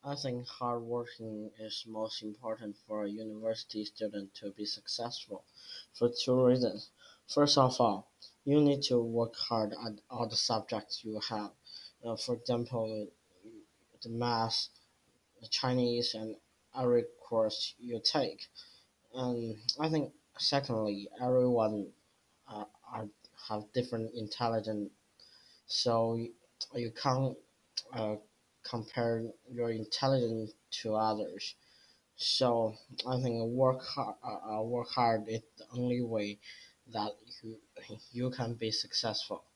I think hard working is most important for a university student to be successful for two reasons. First of all, you need to work hard at all the subjects you have. For example, the math, the Chinese, and every course you take. And I think secondly, everyone have different intelligence, so you can't uh, compare your intelligence to others. So I think work hard is the only way that you can be successful.